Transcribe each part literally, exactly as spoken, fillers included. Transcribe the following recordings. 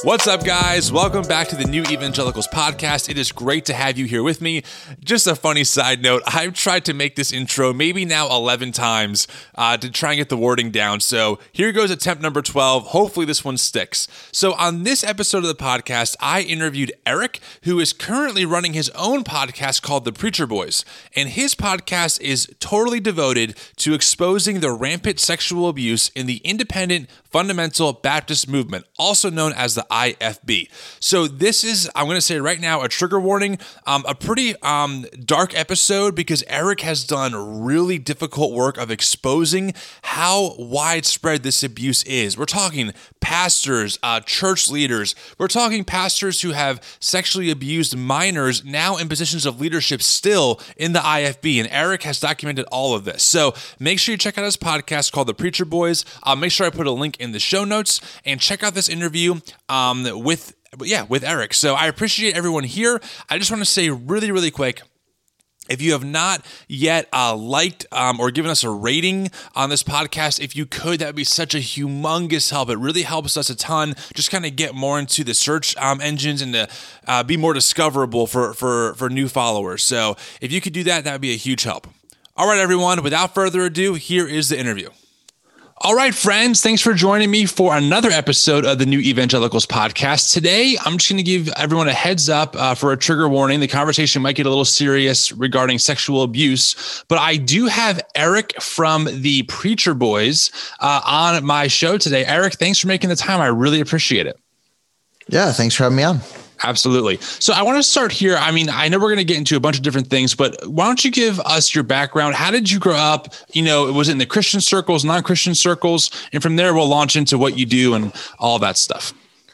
What's up, guys? Welcome back to the New Evangelicals podcast. It is great to have you here with me. Just a funny side note, I've tried to make this intro maybe now eleven times uh, to try and get the wording down. So here goes attempt number twelve. Hopefully this one sticks. So on this episode of the podcast, I interviewed Eric, who is currently running his own podcast called The Preacher Boys. And his podcast is totally devoted to exposing the rampant sexual abuse in the independent fundamental Baptist movement, also known as the I F B. So this is, I'm going to say right now, a trigger warning, um, a pretty um, dark episode because Eric has done really difficult work of exposing how widespread this abuse is. We're talking pastors, uh, church leaders. We're talking pastors who have sexually abused minors now in positions of leadership still in the I F B. And Eric has documented all of this. So make sure you check out his podcast called The Preacher Boys. I'll make sure I put a link in the show notes and check out this interview um, with, yeah, with Eric. So I appreciate everyone here. I just want to say really, really quick, if you have not yet uh, liked um, or given us a rating on this podcast, if you could, that would be such a humongous help. It really helps us a ton. Just kind of get more into the search um, engines and to uh, be more discoverable for, for, for new followers. So if you could do that, that would be a huge help. All right, everyone, without further ado, here is the interview. All right, friends, thanks for joining me for another episode of the New Evangelicals podcast. Today, I'm just going to give everyone a heads up uh, for a trigger warning. The conversation might get a little serious regarding sexual abuse, but I do have Eric from the Preacher Boys uh, on my show today. Eric, thanks for making the time. I really appreciate it. Yeah, thanks for having me on. Absolutely. So I want to start here. I mean, I know we're going to get into a bunch of different things, but why don't you give us your background? How did you grow up? You know, was it in the Christian circles, non-Christian circles? And from there, we'll launch into what you do and all that stuff.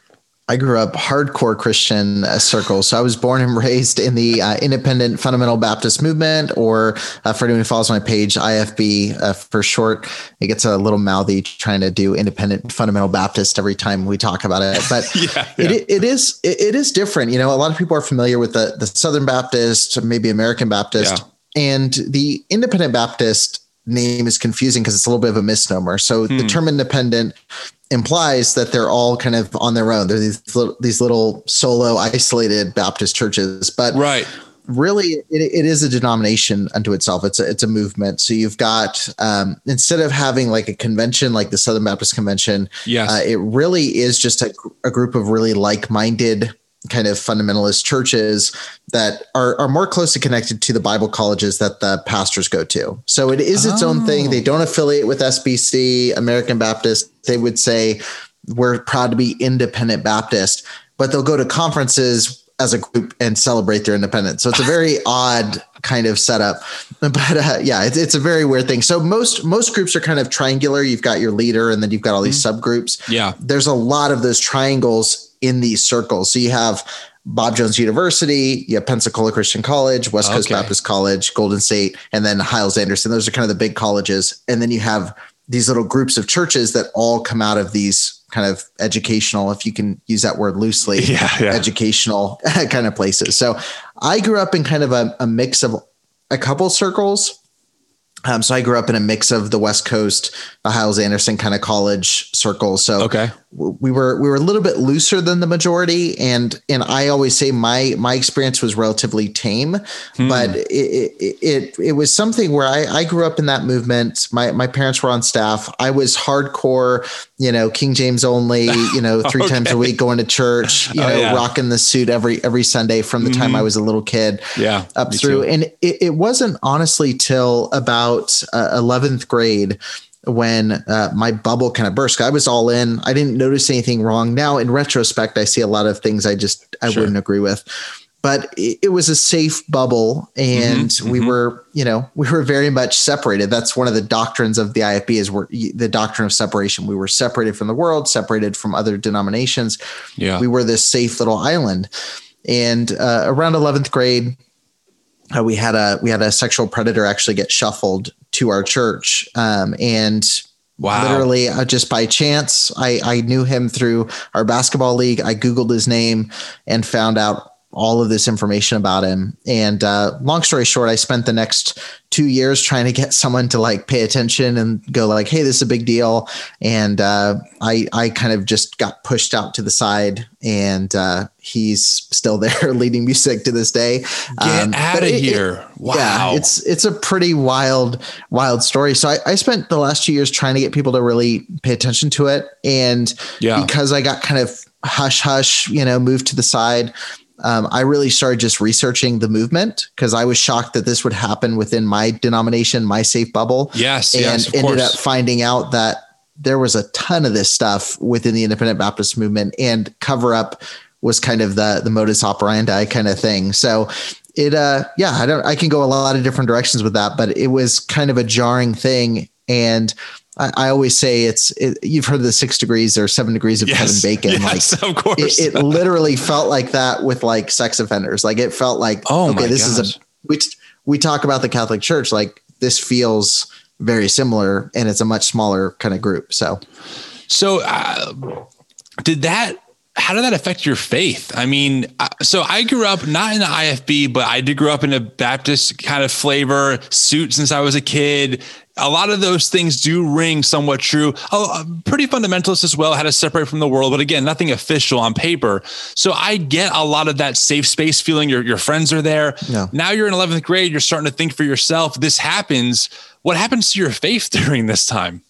I grew up hardcore Christian uh, circles. So I was born and raised in the uh, independent fundamental Baptist movement, or uh, for anyone who follows my page, I F B uh, for short. It gets a little mouthy trying to do independent fundamental Baptist every time we talk about it. But yeah, yeah. It, it is it, it is different. You know, a lot of people are familiar with the, the Southern Baptist, maybe American Baptist, yeah. And the independent Baptist name is confusing because it's a little bit of a misnomer. So hmm. the term independent implies that they're all kind of on their own. They're these little, these little solo isolated Baptist churches, but right. really it, it is a denomination unto itself. It's a, it's a movement. So you've got, um, instead of having like a convention, like the Southern Baptist Convention, yes. uh, it really is just a, a group of really like-minded kind of fundamentalist churches that are, are more closely connected to the Bible colleges that the pastors go to. So it is its oh. own thing. They don't affiliate with S B C, American Baptist. They would say we're proud to be independent Baptist, but they'll go to conferences as a group and celebrate their independence. So it's a very odd kind of setup, but uh, yeah, it's, it's a very weird thing. So most, most groups are kind of triangular. You've got your leader and then you've got all these mm-hmm. subgroups. Yeah. There's a lot of those triangles in these circles. So you have Bob Jones University, you have Pensacola Christian College, West Coast okay. Baptist College, Golden State, and then Hyles-Anderson. Those are kind of the big colleges. And then you have these little groups of churches that all come out of these kind of educational, if you can use that word loosely, yeah, yeah. educational kind of places. So I grew up in kind of a, a mix of a couple circles. Um, so I grew up in a mix of the West Coast, the Hyles-Anderson kind of college circles. So okay. we were we were a little bit looser than the majority, and and I always say my my experience was relatively tame, hmm. but it, it it it was something where I, I grew up in that movement. My my parents were on staff. I was hardcore, you know, King James only, you know, three okay. times a week going to church, you oh, know, yeah. rocking the suit every every Sunday from the mm-hmm. time I was a little kid, yeah, up through, too. And it, it wasn't honestly till about Uh, eleventh grade when uh, my bubble kind of burst. I was all in. I didn't notice anything wrong. Now, in retrospect, I see a lot of things I just I sure. wouldn't agree with. But it, it was a safe bubble, and mm-hmm, we mm-hmm. were, you know, we were very much separated. That's one of the doctrines of the I F B is we're, the doctrine of separation. We were separated from the world, separated from other denominations. Yeah, we were this safe little island. And uh, around eleventh grade, Uh, we had a we had a sexual predator actually get shuffled to our church, um, and wow. literally uh, just by chance, I, I knew him through our basketball league. I Googled his name and found out all of this information about him. And uh, long story short, I spent the next two years trying to get someone to like pay attention and go like, hey, this is a big deal. And uh, I, I kind of just got pushed out to the side, and uh, he's still there leading music to this day. Get um, out of it, here. It, wow. Yeah, it's, it's a pretty wild, wild story. So I, I spent the last two years trying to get people to really pay attention to it. And yeah. because I got kind of hush, hush, you know, moved to the side, Um, I really started just researching the movement, because I was shocked that this would happen within my denomination, my safe bubble. Yes, and yes, of ended course. up finding out that there was a ton of this stuff within the Independent Baptist movement, and cover up was kind of the the modus operandi kind of thing. So it, uh, yeah, I don't, I can go a lot of different directions with that, but it was kind of a jarring thing. And I, I always say it's, it, you've heard the six degrees or seven degrees of yes, Kevin Bacon. Yes, like of course. It, it literally felt like that with like sex offenders. Like it felt like, oh okay, my this gosh. is a, we, we talk about the Catholic Church, like this feels very similar, and it's a much smaller kind of group. So, so uh, did that, how did that affect your faith? I mean, so I grew up not in the I F B, but I did grow up in a Baptist kind of flavor suit since I was a kid. A lot of those things do ring somewhat true. Oh, pretty fundamentalist as well, how to separate from the world. But again, nothing official on paper. So I get a lot of that safe space feeling. Your, your friends are there. No. Now you're in eleventh grade. You're starting to think for yourself. This happens. What happens to your faith during this time?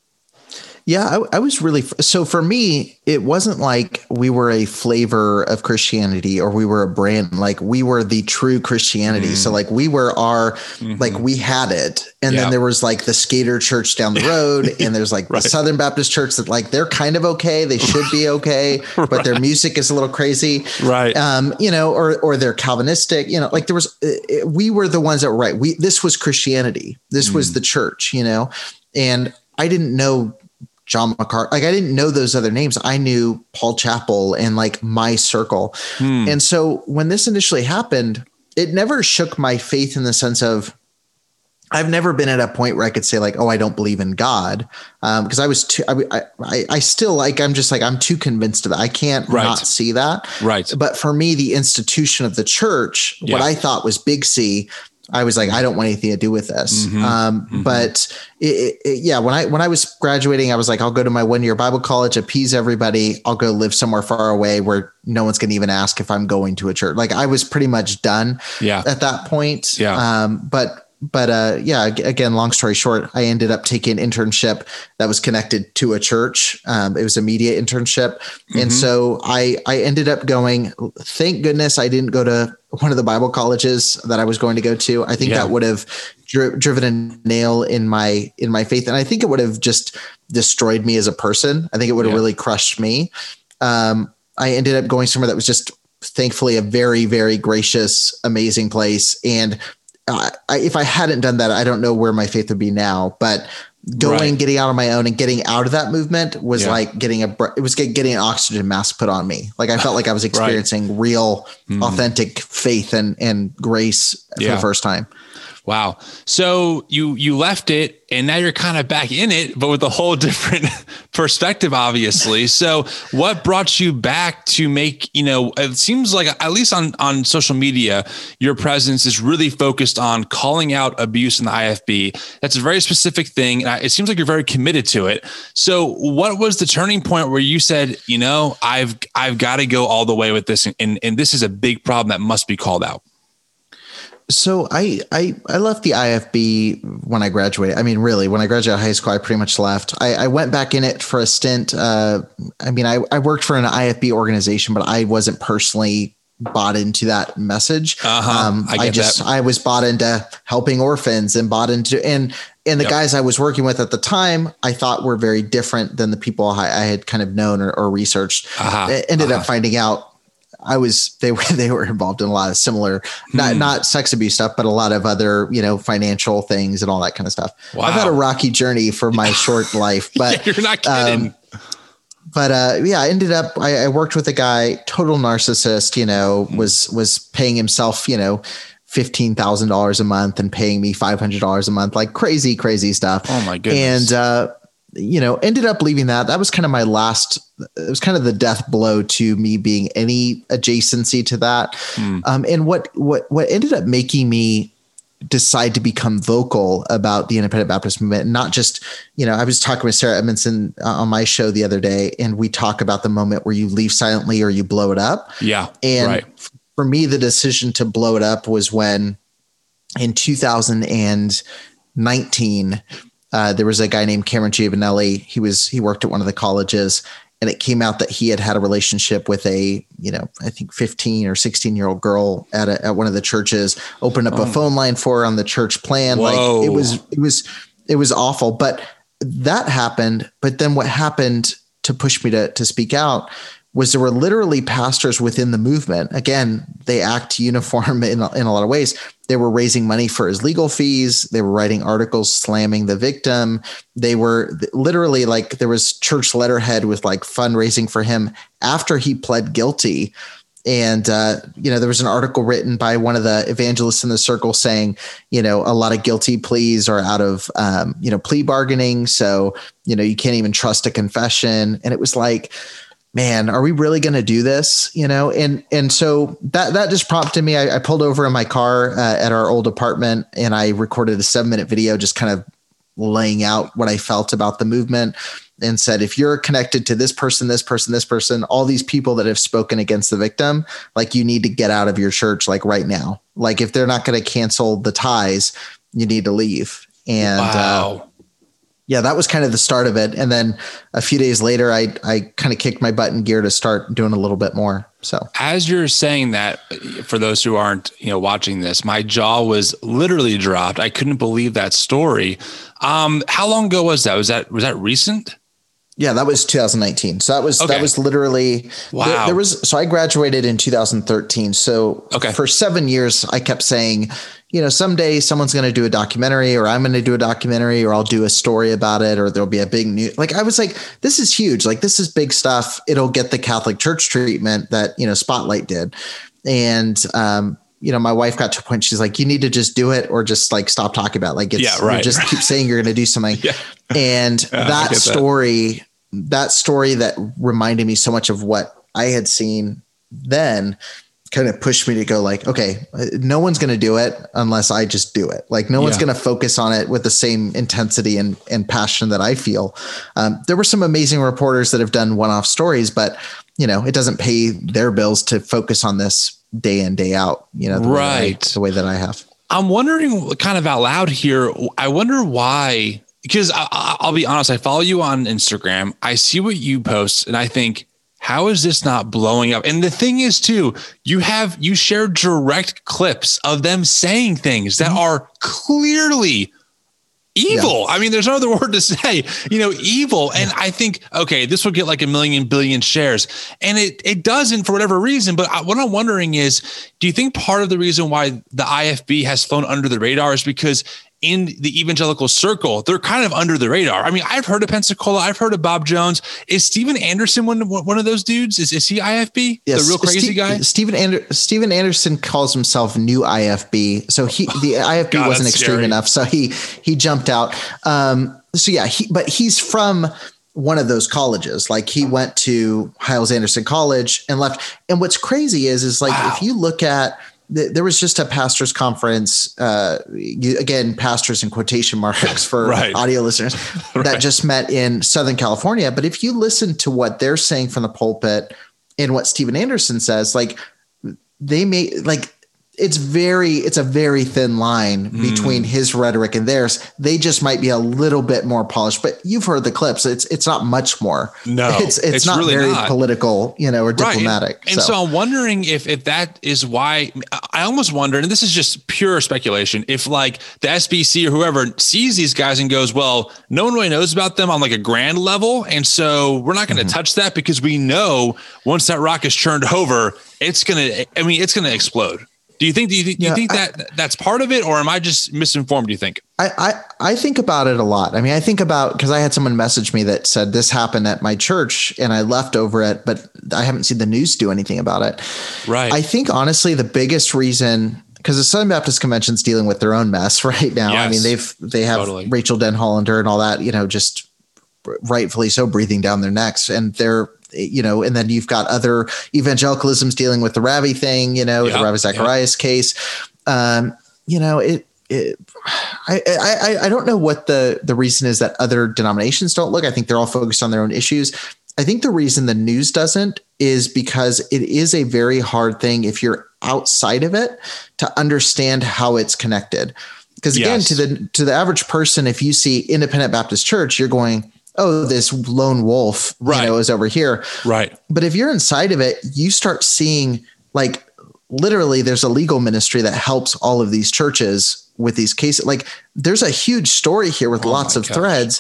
Yeah, I, I was really, so for me, it wasn't like we were a flavor of Christianity or we were a brand, like we were the true Christianity. Mm. So like we were our, mm-hmm. like we had it. And yeah. then there was like the skater church down the road, and there's like right. the Southern Baptist church that like, they're kind of okay. They should be okay, right. but their music is a little crazy. Right. Um, you know, or, or they're Calvinistic, you know, like there was, it, we were the ones that were right. We, this was Christianity. This mm. was the church, you know, and I didn't know John MacArthur. Like I didn't know those other names. I knew Paul Chappell and like my circle. Hmm. And so when this initially happened, it never shook my faith in the sense of, I've never been at a point where I could say like, oh, I don't believe in God. Um, cause I was too, I, I, I still like, I'm just like, I'm too convinced of it. I can't right. not see that. Right. But for me, the institution of the church, yeah. what I thought was big C, I was like, I don't want anything to do with this. Mm-hmm, um, mm-hmm. But it, it, yeah, when I when I was graduating, I was like, I'll go to my one year Bible college, appease everybody. I'll go live somewhere far away where no one's going to even ask if I'm going to a church. Like I was pretty much done yeah. at that point. Yeah. Um, but but uh, yeah, again, long story short, I ended up taking an internship that was connected to a church. Um, it was a media internship. Mm-hmm. And so I, I ended up going, thank goodness I didn't go to one of the Bible colleges that I was going to go to. I think yeah. that would have dri- driven a nail in my, in my faith. And I think it would have just destroyed me as a person. I think it would have yeah. really crushed me. Um, I ended up going somewhere that was just thankfully a very, very gracious, amazing place. And Uh, I, if I hadn't done that, I don't know where my faith would be now, but going, right. getting out on my own and getting out of that movement was yeah. like getting a, it was getting an oxygen mask put on me. Like I felt like I was experiencing right. real, mm-hmm. authentic faith and, and grace yeah. for the first time. Wow. So you, you left it and now you're kind of back in it, but with a whole different perspective, obviously. So what brought you back to make, you know, it seems like at least on, on social media, your presence is really focused on calling out abuse in the I F B. That's a very specific thing. And it seems like you're very committed to it. So what was the turning point where you said, you know, I've, I've got to go all the way with this. And, and this is a big problem that must be called out. So I, I, I left the I F B when I graduated. I mean, really, when I graduated high school, I pretty much left. I, I went back in it for a stint. Uh, I mean, I, I worked for an I F B organization, but I wasn't personally bought into that message. Uh-huh. Um, I, I just, that. I was bought into helping orphans and bought into, and, and the yep. guys I was working with at the time, I thought were very different than the people I, I had kind of known or, or researched. Uh-huh. I ended uh-huh. up finding out I was, they were, they were involved in a lot of similar, hmm. not, not sex abuse stuff, but a lot of other, you know, financial things and all that kind of stuff. Wow. I've had a rocky journey for my short life, but yeah, you're not kidding. Um, but, uh, yeah, I ended up, I, I worked with a guy, total narcissist, you know, hmm. was, was paying himself, you know, fifteen thousand dollars a month and paying me five hundred dollars a month, like crazy, crazy stuff. Oh my goodness. And, uh, you know, ended up leaving that. That was kind of my last, it was kind of the death blow to me being any adjacency to that. Mm. Um, and what, what, what ended up making me decide to become vocal about the independent Baptist movement, and not just, you know, I was talking with Sarah Edmondson on my show the other day, and we talk about the moment where you leave silently or you blow it up. Yeah. And right. for me, the decision to blow it up was when in two thousand nineteen, uh, there was a guy named Cameron Giovanelli. He was, he worked at one of the colleges, and it came out that he had had a relationship with a, you know, I think fifteen or sixteen year old girl at a, at one of the churches, opened up oh. a phone line for her on the church plan. Whoa. Like it was, it was, it was awful, but that happened. But then what happened to push me to, to speak out was there were literally pastors within the movement. Again, they act uniform in, in a lot of ways. They were raising money for his legal fees. They were writing articles slamming the victim. They were literally like, there was church letterhead with like fundraising for him after he pled guilty. And, uh, you know, there was an article written by one of the evangelists in the circle saying, you know, a lot of guilty pleas are out of, um, you know, plea bargaining. So, you know, you can't even trust a confession. And it was like, man, are we really going to do this? You know? And, and so that, that just prompted me. I, I pulled over in my car uh, at our old apartment, and I recorded a seven minute video, just kind of laying out what I felt about the movement, and said, if you're connected to this person, this person, this person, all these people that have spoken against the victim, like you need to get out of your church, like right now. Like if they're not going to cancel the ties, you need to leave. And, wow. uh, yeah, that was kind of the start of it. And then a few days later, I I kind of kicked my butt in gear to start doing a little bit more. So as you're saying that, for those who aren't, you know, watching this, my jaw was literally dropped. I couldn't believe that story. Um, how long ago was that? Was that was that recent? Yeah, that was two thousand nineteen. So that was okay. that was literally wow. There, there was so I graduated in two thousand thirteen. So okay. for seven years, I kept saying, you know, someday someone's going to do a documentary, or I'm going to do a documentary, or I'll do a story about it, or there'll be a big new. Like I was like, this is huge. Like this is big stuff. It'll get the Catholic Church treatment that, you know, Spotlight did. And, um, you know, my wife got to a point, she's like, you need to just do it, or just like stop talking about it. Like, it's, yeah, right, you just right. keep saying you're going to do something. Yeah. And yeah, that story, that. that story that reminded me so much of what I had seen then, kind of pushed me to go like, okay, no one's going to do it unless I just do it. Like no yeah. one's going to focus on it with the same intensity and, and passion that I feel. Um, there were some amazing reporters that have done one-off stories, but you know, it doesn't pay their bills to focus on this day in, day out, you know, the right. way I, the way that I have. I'm wondering kind of out loud here. I wonder why, because I, I'll be honest, I follow you on Instagram. I see what you post and I think, how is this not blowing up? And the thing is too, you have, you share direct clips of them saying things that are clearly evil. Yeah. I mean, there's no other word to say, you know, evil. And yeah. I think, okay, this will get like a million billion shares, and it, it doesn't for whatever reason. But I, what I'm wondering is, do you think part of the reason why the I F B has flown under the radar is because in the evangelical circle, they're kind of under the radar? I mean, I've heard of Pensacola. I've heard of Bob Jones. Is Steven Anderson one, one of those dudes? Is, is he I F B? Yes. The real crazy Steve, guy? Steven, Ander, Steven Anderson calls himself new I F B. So he, the I F B God, wasn't extreme scary. enough. So he, he jumped out. Um, so yeah, he, but he's from one of those colleges. Like he went to Hyles-Anderson College and left. And what's crazy is, is like, wow. if you look at, there was just a pastors conference, uh, you, again, pastors in quotation marks for right. audio listeners right. that just met in Southern California. But if you listen to what they're saying from the pulpit and what Steven Anderson says, like they may like, it's very, it's a very thin line mm. between his rhetoric and theirs. They just might be a little bit more polished, but you've heard the clips. It's, it's not much more. No, it's, it's, it's not really very not. political, you know, or diplomatic. Right. And, and so. so I'm wondering if, if that is why I almost wonder, and this is just pure speculation, if like the S B C or whoever sees these guys and goes, well, no one really knows about them on like a grand level. And so we're not going to mm-hmm. touch that because we know once that rock is churned over, it's going to, I mean, it's going to explode. Do you think, do you, th- yeah, do you think I, that that's part of it, or am I just misinformed? Do you think? I, I, I think about it a lot. I mean, I think about, because I had someone message me that said this happened at my church and I left over it, but I haven't seen the news do anything about it. Right. I think honestly, the biggest reason, because the Southern Baptist Convention's dealing with their own mess right now. Yes, I mean, they've, they have totally. Rachel Denhollander and all that, you know, just rightfully so, breathing down their necks. And they're, you know, and then you've got other evangelicalisms dealing with the Ravi thing, you know, yep, the Ravi Zacharias yep. case. Um, you know, it, it I, I, I don't know what the, the reason is that other denominations don't look. I think they're all focused on their own issues. I think the reason the news doesn't is because it is a very hard thing if you're outside of it to understand how it's connected. Because again, yes. to the to the average person, if you see Independent Baptist Church, you're going, oh, this lone wolf, right. you know, is over here. Right. But if you're inside of it, you start seeing like literally there's a legal ministry that helps all of these churches with these cases. Like there's a huge story here with oh lots of gosh. threads,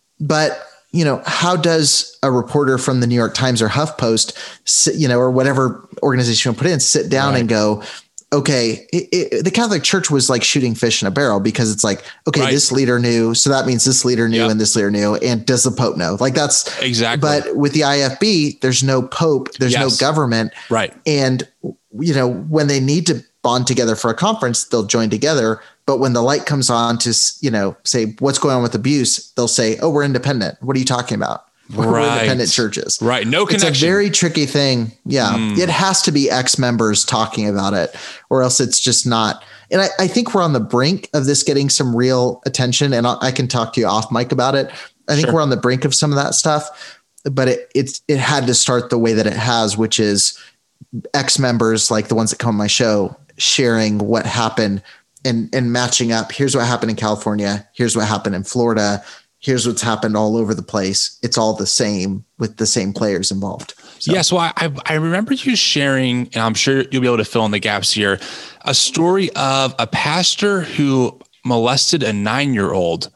but you know, how does a reporter from the New York Times or HuffPost, sit, you know, or whatever organization you put in, sit down right. and go, okay, it, it, the Catholic Church was like shooting fish in a barrel because it's like, okay, right. this leader knew, so that means this leader knew yep. and this leader knew, and does the Pope know? Like that's exactly. But with the I F B, there's no Pope, there's yes. no government, right? And you know, when they need to bond together for a conference, they'll join together. But when the light comes on to, you know, say what's going on with abuse, they'll say, oh, we're independent. What are you talking about? We're right. independent churches. Right. No connection. It's a very tricky thing. Yeah. Mm. It has to be ex-members talking about it or else it's just not. And I, I think we're on the brink of this getting some real attention, and I, I can talk to you off mic about it. I think sure. we're on the brink of some of that stuff, but it, it's, it had to start the way that it has, which is ex-members like the ones that come on my show sharing what happened and, and matching up. Here's what happened in California. Here's what happened in Florida. Here's what's happened all over the place. It's all the same with the same players involved. So. Yeah. So I, I remember you sharing, and I'm sure you'll be able to fill in the gaps here, a story of a pastor who molested a nine-year-old.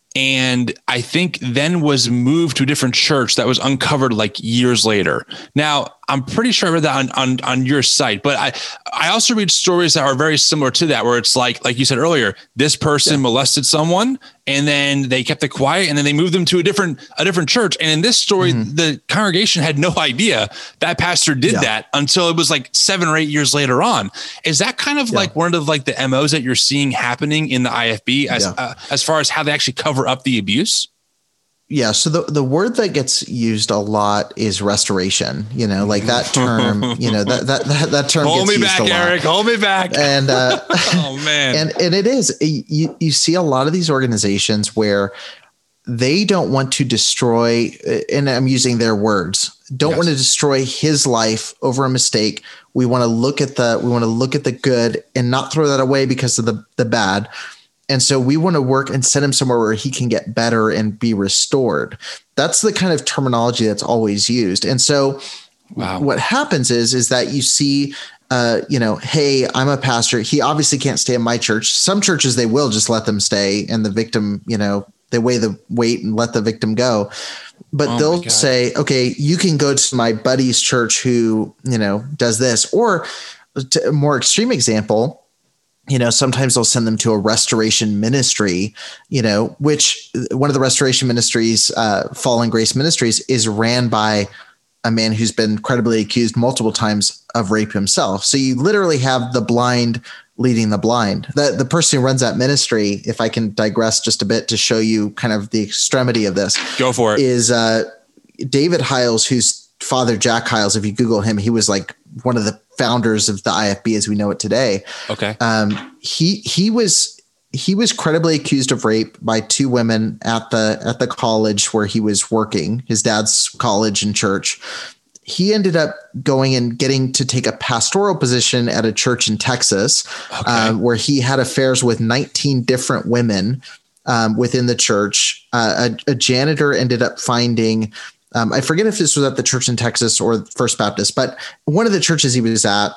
And I think then was moved to a different church that was uncovered like years later. Now, I'm pretty sure I read that on, on, on your site, but I, I also read stories that are very similar to that, where it's like, like you said earlier, this person yeah. molested someone and then they kept it quiet and then they moved them to a different, a different church. And in this story, mm-hmm. the congregation had no idea that pastor did yeah. that until it was like seven or eight years later on. Is that kind of yeah. like one of like the M Os that you're seeing happening in the I F B as, yeah. uh, as far as how they actually cover up the abuse? Yeah. So the, the word that gets used a lot is restoration, you know, like that term, you know, that, that, that, that term Hold gets me used back, a lot. Eric, hold me back. And, uh, oh man. And, and it is, you, you see a lot of these organizations where they don't want to destroy, and I'm using their words, don't yes. want to destroy his life over a mistake. We want to look at the, we want to look at the good and not throw that away because of the, the bad. And so we want to work and send him somewhere where he can get better and be restored. That's the kind of terminology that's always used. And so wow. what happens is, is that you see, uh, you know, hey, I'm a pastor. He obviously can't stay in my church. Some churches, they will just let them stay, and the victim, you know, they weigh the weight and let the victim go. But oh they'll say, okay, you can go to my buddy's church who, you know, does this. Or to a more extreme example, you know, sometimes they'll send them to a restoration ministry, you know, which one of the restoration ministries, uh, Fallen Grace Ministries, is ran by a man who's been credibly accused multiple times of rape himself. So you literally have the blind leading the blind. The, the person who runs that ministry, if I can digress just a bit to show you kind of the extremity of this. Go for it. Is uh, David Hiles, whose father, Jack Hiles, if you Google him, he was like one of the founders of the I F B as we know it today. Okay. Um, he, he was, he was credibly accused of rape by two women at the, at the college where he was working, his dad's college and church. He ended up going and getting to take a pastoral position at a church in Texas, okay. uh, where he had affairs with nineteen different women um, within the church. Uh, a, a janitor ended up finding, Um, I forget if this was at the church in Texas or First Baptist, but one of the churches he was at,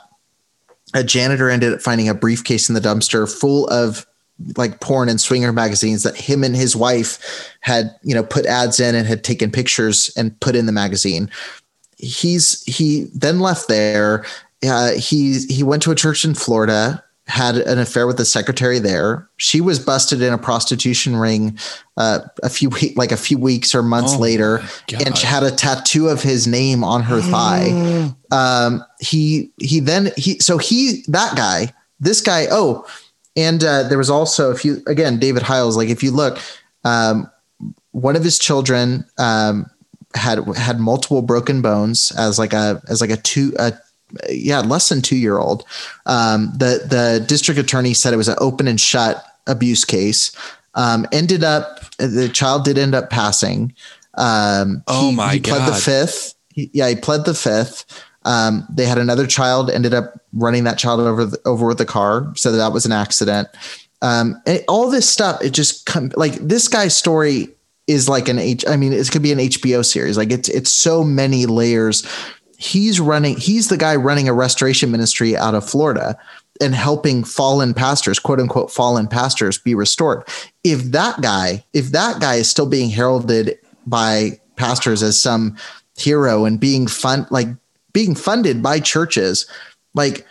a janitor ended up finding a briefcase in the dumpster full of like porn and swinger magazines that him and his wife had, you know, put ads in and had taken pictures and put in the magazine. He's, he then left there. Uh, he, he went to a church in Florida, had an affair with the secretary there. She was busted in a prostitution ring uh, a few weeks, like a few weeks or months oh later, and she had a tattoo of his name on her thigh. Um, he he then he so he that guy, this guy. Oh, and uh, there was also, if you again David Hiles, like if you look, um, one of his children um, had had multiple broken bones as like a as like a two a yeah less than two year old. Um, the the district attorney said it was an open and shut abuse case. Um, ended up the child did end up passing. Um, oh he, my he pled God. the fifth. He, yeah, he pled the fifth. Um, they had another child, ended up running that child over the, over with the car, said that that was an accident. Um, and all this stuff, it just come like this guy's story is like an H. I mean, it could be an H B O series. Like it's it's so many layers. He's running. He's the guy running a restoration ministry out of Florida and helping fallen pastors, quote unquote, fallen pastors be restored. If that guy, if that guy is still being heralded by pastors as some hero and being fun, like being funded by churches, like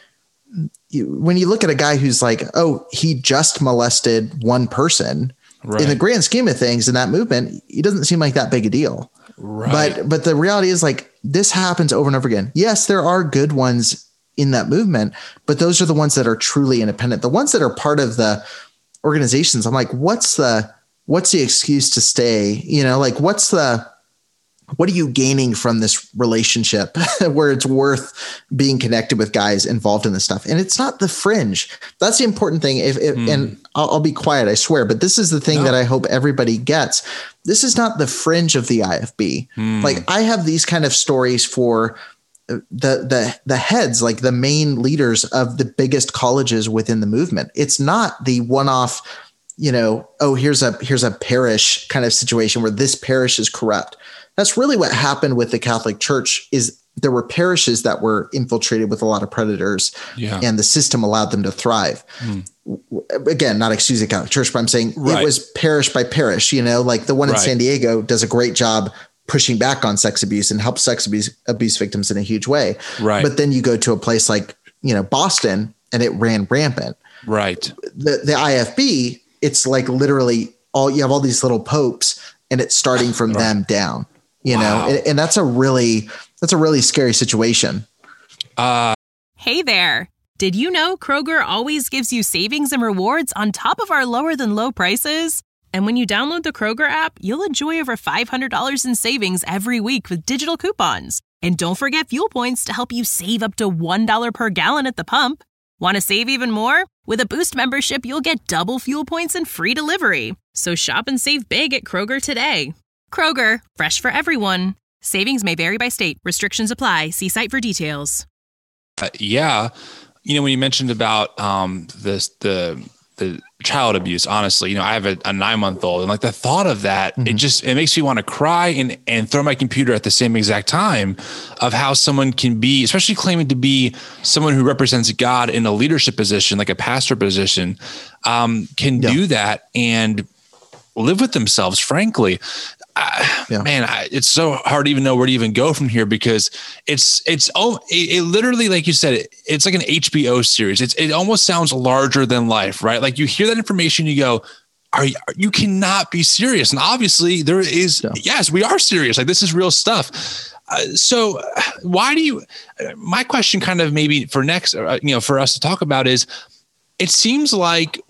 you, when you look at a guy who's like, oh, he just molested one person, right. In the grand scheme of things in that movement, he doesn't seem like that big a deal. Right. But, but the reality is like this happens over and over again. Yes, there are good ones in that movement, but those are the ones that are truly independent. The ones that are part of the organizations, I'm like, what's the, what's the excuse to stay? You know, like what's the, what are you gaining from this relationship where it's worth being connected with guys involved in this stuff? And it's not the fringe. That's the important thing. If, if mm. And I'll, I'll be quiet, I swear, but this is the thing no. that I hope everybody gets. This is not the fringe of the I F B. Mm. Like I have these kind of stories for the, the, the heads, like the main leaders of the biggest colleges within the movement. It's not the one-off, you know, oh, here's a, here's a parish kind of situation where this parish is corrupt. That's really what happened with the Catholic Church is there were parishes that were infiltrated with a lot of predators yeah. and the system allowed them to thrive. Mm. Again, not excusing the Catholic Church, but I'm saying right. it was parish by parish, you know, like the one in right. San Diego does a great job pushing back on sex abuse and helps sex abuse, abuse victims in a huge way. Right. But then you go to a place like, you know, Boston and it ran rampant. Right. The, the I F B, it's like literally all, you have all these little popes and it's starting from right. them down. You wow. know, and, and that's a really, that's a really scary situation. Uh, hey there. Did you know Kroger always gives you savings and rewards on top of our lower than low prices? And when you download the Kroger app, you'll enjoy over five hundred dollars in savings every week with digital coupons. And don't forget fuel points to help you save up to one dollar per gallon at the pump. Want to save even more? With a Boost membership, you'll get double fuel points and free delivery. So shop and save big at Kroger today. Kroger, fresh for everyone. Savings may vary by state. Restrictions apply. See site for details. Uh, yeah. You know, when you mentioned about um, this, the the child abuse, honestly, you know, I have a, a nine month old and like the thought of that, mm-hmm. it just, it makes me want to cry and, and throw my computer at the same exact time of how someone can be, especially claiming to be someone who represents God in a leadership position, like a pastor position, um, can yeah. do that and live with themselves, frankly. I, yeah. Man, I, it's so hard to even know where to even go from here because it's it's oh it, it literally, like you said, it, it's like an H B O series. It's it almost sounds larger than life, right? Like you hear that information, you go, "Are you, you cannot be serious?" And obviously, there is. Yeah. Yes, we are serious. Like this is real stuff. Uh, so, why do you? My question, kind of maybe for next, uh, you know, for us to talk about is, it seems like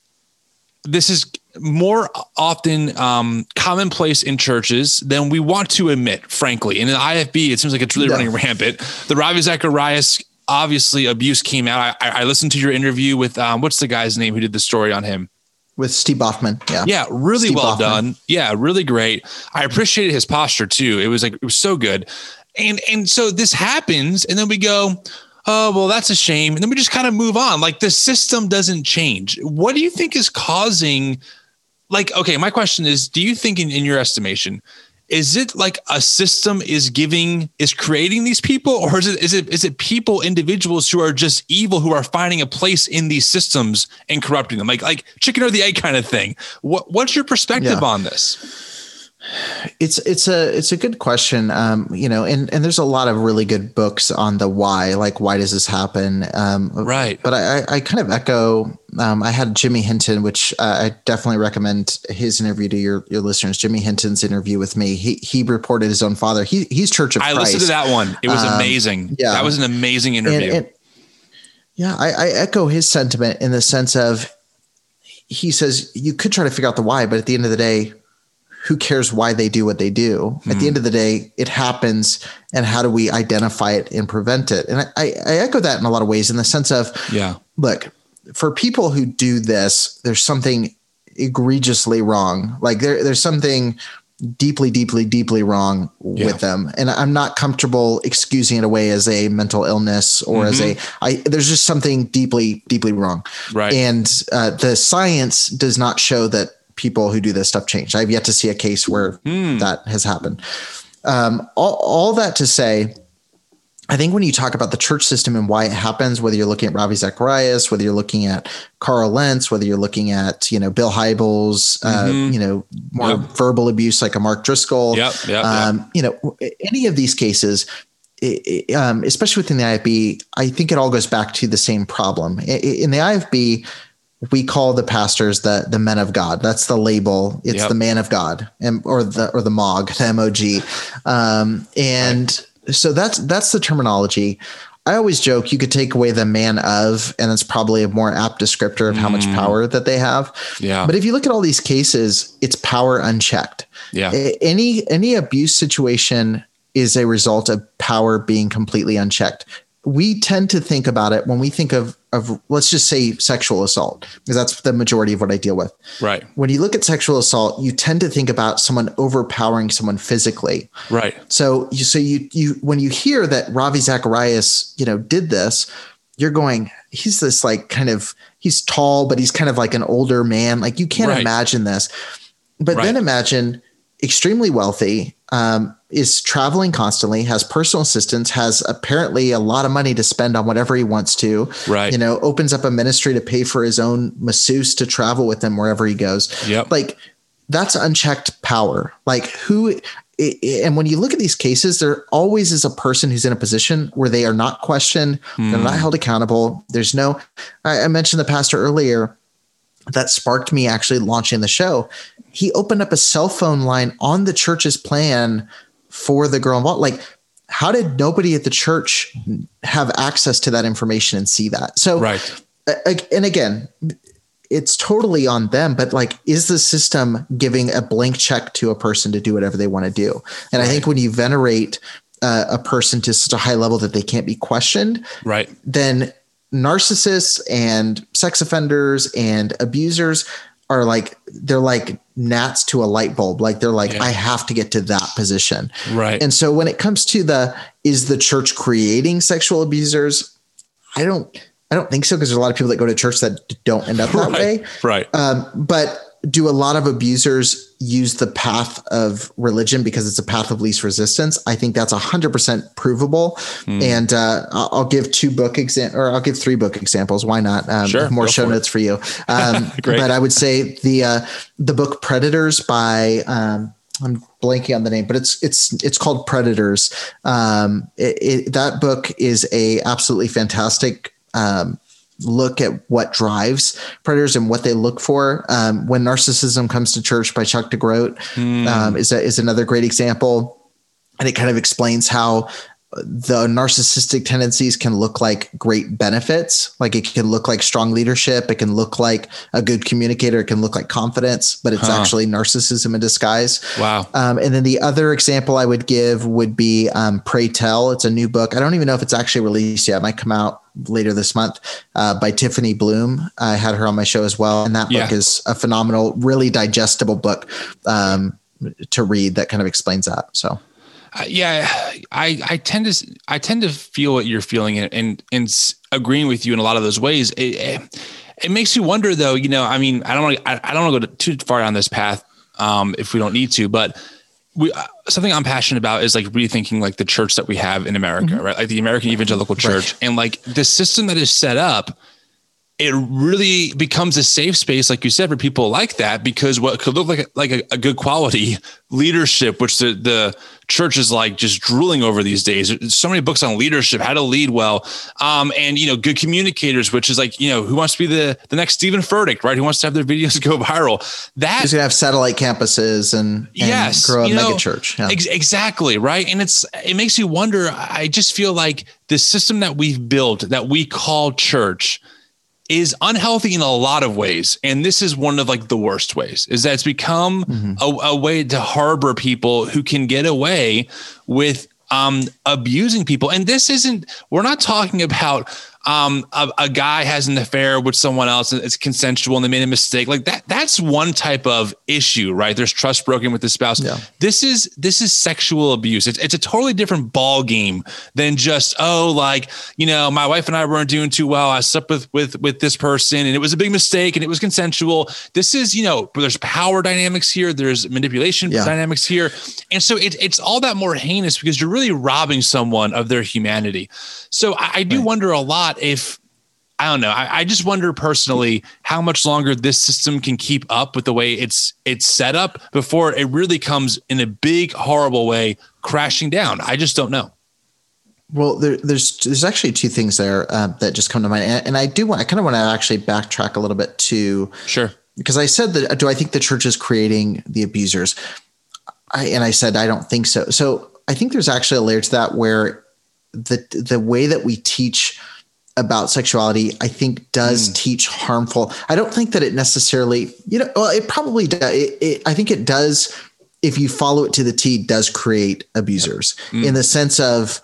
this is more often um, commonplace in churches than we want to admit, frankly. And in the I F B, it seems like it's really yeah. running rampant. The Ravi Zacharias, obviously, abuse came out. I, I listened to your interview with, um, what's the guy's name who did the story on him? With Steve Baughman. Yeah. Yeah. Really Steve well Baughman. done. Yeah. Really great. I appreciated his posture too. It was like, it was so good. And, and so this happens and then we go, oh, well, that's a shame. And then we just kind of move on. Like the system doesn't change. What do you think is causing, like, okay, my question is, do you think in, in your estimation, is it like a system is giving, is creating these people, or is it, is it, is it people, individuals who are just evil, who are finding a place in these systems and corrupting them? Like, like chicken or the egg kind of thing. What, what's your perspective yeah. on this? It's it's a it's a good question, um, you know, and, and there's a lot of really good books on the why, like why does this happen, um, right? But I, I kind of echo. Um, I had Jimmy Hinton, which uh, I definitely recommend his interview to your your listeners. Jimmy Hinton's interview with me. He he reported his own father. He he's Church of I Christ. listened to that one. It was um, amazing. Yeah, that was an amazing interview. And, and, yeah, I, I echo his sentiment in the sense of he says you could try to figure out the why, but at the end of the day, who cares why they do what they do? Mm. At the end of the day, it happens. And how do we identify it and prevent it? And I, I echo that in a lot of ways in the sense of, yeah, look, for people who do this, there's something egregiously wrong. Like there, there's something deeply, deeply, deeply wrong yeah. with them. And I'm not comfortable excusing it away as a mental illness or mm-hmm. as a, I, there's just something deeply, deeply wrong. Right. And uh, the science does not show that people who do this stuff change. I've yet to see a case where mm. that has happened. Um, all, all that to say, I think when you talk about the church system and why it happens, whether you're looking at Ravi Zacharias, whether you're looking at Carl Lentz, whether you're looking at, you know, Bill Hybels, mm-hmm. uh, you know, more yep. verbal abuse like a Mark Driscoll, yep, yep, um, yep. you know, any of these cases, it, it, um, especially within the I F B, I think it all goes back to the same problem. In the I F B, we call the pastors the the men of God. That's the label. It's yep. the man of God, and or the or the M O G, the M O G, um, and. Right. So that's that's the terminology. I always joke you could take away the man of, and it's probably a more apt descriptor of how much power that they have. Yeah. But if you look at all these cases, it's power unchecked. Yeah. Any any abuse situation is a result of power being completely unchecked. We tend to think about it when we think of, of, let's just say sexual assault, because that's the majority of what I deal with. Right. When you look at sexual assault, you tend to think about someone overpowering someone physically. Right. So you, so you, you, when you hear that Ravi Zacharias, you know, did this, you're going, he's this like kind of, he's tall, but he's kind of like an older man. Like you can't right. imagine this, but right. then imagine extremely wealthy, um, is traveling constantly, has personal assistants, has apparently a lot of money to spend on whatever he wants to, right. you know, opens up a ministry to pay for his own masseuse to travel with him wherever he goes. Yep. Like that's unchecked power. Like who, and when you look at these cases, there always is a person who's in a position where they are not questioned. Mm. They're not held accountable. There's no, I, I mentioned the pastor earlier that sparked me actually launching the show. He opened up a cell phone line on the church's plan for the girl involved. Like, how did nobody at the church have access to that information and see that? So, right. And again, it's totally on them, but like, is the system giving a blank check to a person to do whatever they want to do? And right. I think when you venerate uh, a person to such a high level that they can't be questioned, right. then narcissists and sex offenders and abusers are like, they're like gnats to a light bulb. Like they're like, yeah. I have to get to that position. Right. And so when it comes to the, is the church creating sexual abusers? I don't, I don't think so. Cause there's a lot of people that go to church that don't end up that right. way. Right. Um, but do a lot of abusers use the path of religion because it's a path of least resistance? I think that's a hundred percent provable. Mm. And uh, I'll give two book exam or I'll give three book examples. Why not? Um, sure, more show notes it. for you. Um, but I would say the uh, the book Predators by um, I'm blanking on the name, but it's it's it's called Predators. Um, it, it, that book is a absolutely fantastic Um, look at what drives predators and what they look for. Um, When Narcissism Comes to Church by Chuck DeGroat mm. um, is, a, is another great example. And it kind of explains how the narcissistic tendencies can look like great benefits. Like it can look like strong leadership. It can look like a good communicator. It can look like confidence, but it's huh. actually narcissism in disguise. Wow. Um, and then the other example I would give would be um, Pray Tell. It's a new book. I don't even know if it's actually released yet. It might come out later this month uh, by Tiffany Bloom. I had her on my show as well. And that book yeah. is a phenomenal, really digestible book um, to read that kind of explains that. So. Uh, yeah, I, I tend to I tend to feel what you're feeling and and, and agreeing with you in a lot of those ways. It, it, it makes you wonder, though. You know, I mean, I don't want I, I don't want to go too far down this path um, if we don't need to. But we uh, something I'm passionate about is like rethinking like the church that we have in America, mm-hmm. right? Like the American Evangelical Church, right. and like the system that is set up. It really becomes a safe space, like you said, for people like that, because what could look like a, like a, a good quality leadership, which the, the church is like just drooling over these days. There's so many books on leadership, how to lead well. Um, and, you know, good communicators, which is like, you know, who wants to be the, the next Stephen Furtick, right? Who wants to have their videos go viral? That Who's going to have satellite campuses and, and yes, grow a you know, mega church. Yeah. Ex- exactly. Right. And it's, it makes you wonder. I just feel like the system that we've built that we call church is unhealthy in a lot of ways. And this is one of like the worst ways, is that it's become mm-hmm. a, a way to harbor people who can get away with um, abusing people. And this isn't, we're not talking about um, a, a guy has an affair with someone else and it's consensual and they made a mistake like that. That's one type of issue, right? There's trust broken with the spouse. Yeah. This is, this is sexual abuse. It's, it's a totally different ball game than just, oh, like, you know, my wife and I weren't doing too well. I slept with, with, with this person and it was a big mistake and it was consensual. This is, you know, there's power dynamics here. There's manipulation yeah. dynamics here. And so it, it's all that more heinous because you're really robbing someone of their humanity. So I, I do right. wonder a lot if, I don't know, I, I just wonder personally how much longer this system can keep up with the way it's it's set up before it really comes in a big, horrible way crashing down. I just don't know. Well, there, there's there's actually two things there uh, that just come to mind, and, and I do want I kind of want to actually backtrack a little bit to sure because I said that do I think the church is creating the abusers? I, and I said I don't think so. So I think there's actually a layer to that where the the way that we teach about sexuality, I think does mm. teach harmful. I don't think that it necessarily, you know, well, it probably does. It, it, I think it does, if you follow it to the T, does create abusers mm. in the sense of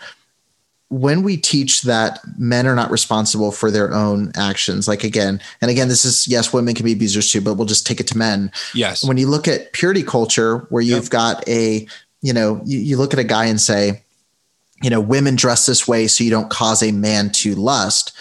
when we teach that men are not responsible for their own actions. Like again, and again, this is, yes, women can be abusers too, but we'll just take it to men. Yes. When you look at purity culture, where you've yep. got a, you know, you, you look at a guy and say, you know, women dress this way so you don't cause a man to lust,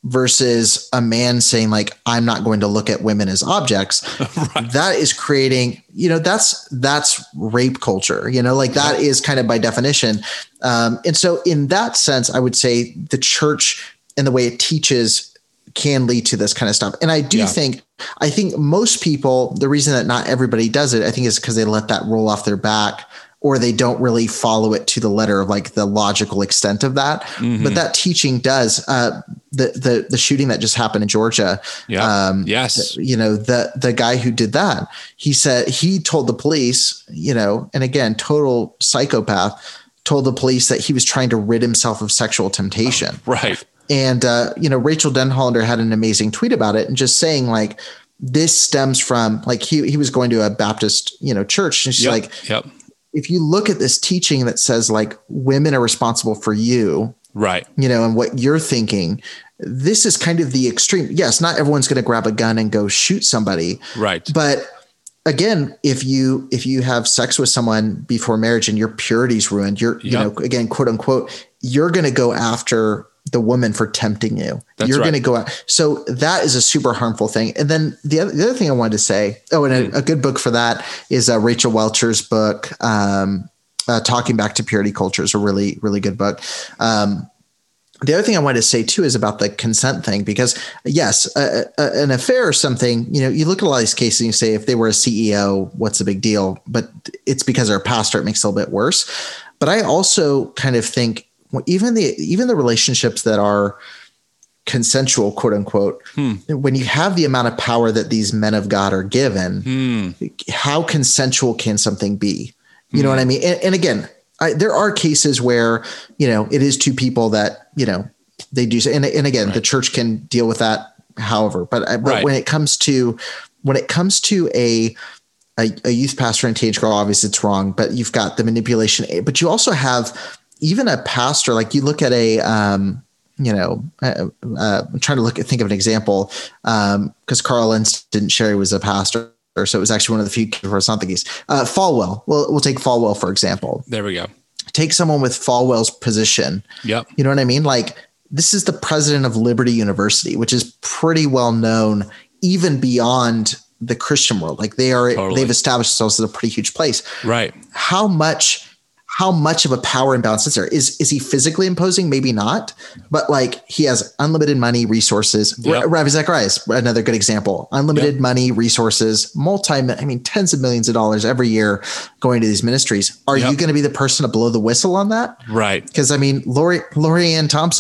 versus a man saying like, I'm not going to look at women as objects. Right. That is creating, you know, that's, that's rape culture, you know, like that is kind of by definition. Um, and so in that sense, I would say the church and the way it teaches can lead to this kind of stuff. And I do yeah. think, I think most people, the reason that not everybody does it, I think is because they let that roll off their back, or they don't really follow it to the letter of like the logical extent of that. Mm-hmm. But that teaching does uh, the, the, the shooting that just happened in Georgia. Yeah. Um, yes. You know, the, the guy who did that, he said, he told the police, you know, and again, total psychopath, told the police that he was trying to rid himself of sexual temptation. Oh, right. And, uh, you know, Rachel Denhollander had an amazing tweet about it and just saying like, this stems from like, he, he was going to a Baptist, you know, church. And she's yep. like, yep. if you look at this teaching that says like women are responsible for you, right, you know, and what you're thinking, this is kind of the extreme. Yes. Not everyone's going to grab a gun and go shoot somebody. Right. But again, if you, if you have sex with someone before marriage and your purity's ruined, you're, yep. you know, again, quote unquote, you're going to go after the woman for tempting you. That's You're right. going to go out. So that is a super harmful thing. And then the other, the other thing I wanted to say, oh, and a, mm. a good book for that is uh, Rachel Welcher's book, um, uh, Talking Back to Purity Culture is a really, really good book. Um, the other thing I wanted to say too is about the consent thing, because yes, a, a, an affair or something, you know, you look at a lot of these cases and you say, if they were a C E O, what's the big deal? But it's because they're a pastor, it makes it a little bit worse. But I also kind of think, even the even the relationships that are consensual, quote unquote, hmm. when you have the amount of power that these men of God are given, hmm. how consensual can something be? You hmm. know what I mean? And, and again, I, there are cases where, you know, it is two people that, you know, they do. And, and again, right. the church can deal with that. However, but, but right. when it comes to when it comes to a a, a youth pastor and teenage girl, obviously it's wrong, but you've got the manipulation, but you also have even a pastor, like you look at a, um, you know, uh, uh, I'm trying to look at, think of an example, um, because Carl Lentz didn't share he was a pastor. So it was actually one of the few where it's not the case. Uh, Falwell. Well, we'll take Falwell, for example. There we go. Take someone with Falwell's position. Yep. You know what I mean? Like this is the president of Liberty University, which is pretty well known even beyond the Christian world. Like they are, totally. They've established themselves as a pretty huge place. Right. How much How much of a power imbalance is there? Is is he physically imposing? Maybe not, but like he has unlimited money, resources. Yep. Ravi Zacharias, another good example. Unlimited yep. money, resources, multi, I mean, tens of millions of dollars every year going to these ministries. Are yep. you going to be the person to blow the whistle on that? Right. Because I mean, Lori Lori Ann Thompson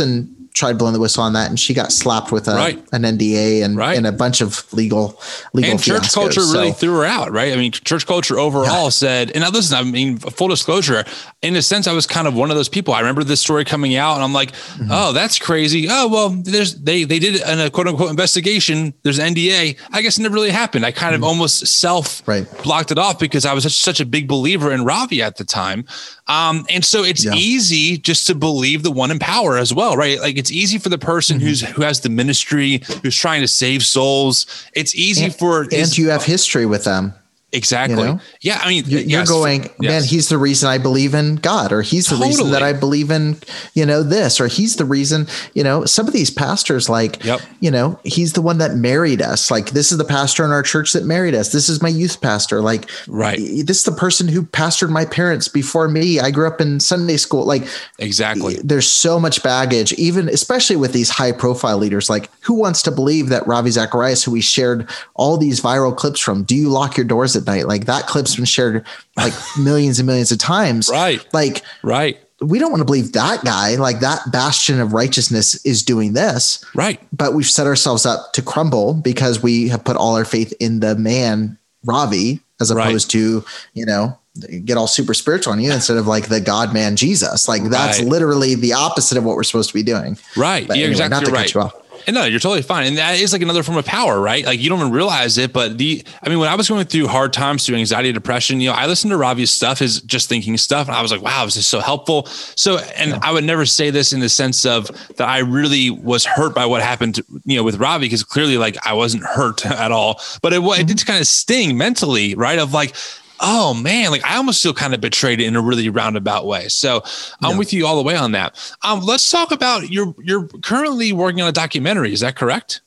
tried blowing the whistle on that, and she got slapped with a, right. an N D A and, right. and a bunch of legal legal and church fiascos, culture so. really threw her out, right? I mean, church culture overall yeah. said, and now listen, I mean, full disclosure, in a sense, I was kind of one of those people. I remember this story coming out, and I'm like, mm-hmm. oh, that's crazy. Oh, well, there's they they did an, a quote unquote investigation. There's an N D A. I guess it never really happened. I kind mm-hmm. of almost self right. blocked it off because I was such, such a big believer in Ravi at the time. Um, and so it's yeah. easy just to believe the one in power as well, right? Like it's easy for the person mm-hmm. who's who has the ministry, who's trying to save souls. It's easy and, for and his, you have history with them. Exactly. You know? Yeah. I mean, you're, yes, you're going, yes. man, he's the reason I believe in God, or he's the totally. reason that I believe in, you know, this, or he's the reason, you know, some of these pastors, like, yep. you know, he's the one that married us. Like, this is the pastor in our church that married us. This is my youth pastor. Like, right. this is the person who pastored my parents before me. I grew up in Sunday school. Like, exactly. There's so much baggage, even especially with these high profile leaders. Like, who wants to believe that Ravi Zacharias, who we shared all these viral clips from, do you lock your doors at night? Like, that clip has been shared like millions and millions of times. Right. Like, right. We don't want to believe that guy, like that bastion of righteousness is doing this. Right. But we've set ourselves up to crumble because we have put all our faith in the man, Ravi, as opposed right. to, you know, get all super spiritual on you instead of like the God man, Jesus. Like that's right. literally the opposite of what we're supposed to be doing. Right. But You're anyway, exactly not to right. cut you off. And no, you're totally fine. And that is like another form of power, right? Like you don't even realize it, but the, I mean, when I was going through hard times through anxiety, depression, you know, I listened to Ravi's stuff, his just thinking stuff. And I was like, wow, this is so helpful. So, and yeah. I would never say this in the sense of that I really was hurt by what happened, to, you know, with Ravi, because clearly like I wasn't hurt at all, but it, mm-hmm. it did kind of sting mentally, right? Of like, oh man, like I almost feel kind of betrayed in a really roundabout way. So I'm yeah. with you all the way on that. Um, let's talk about you're, you're currently working on a documentary. Is that correct?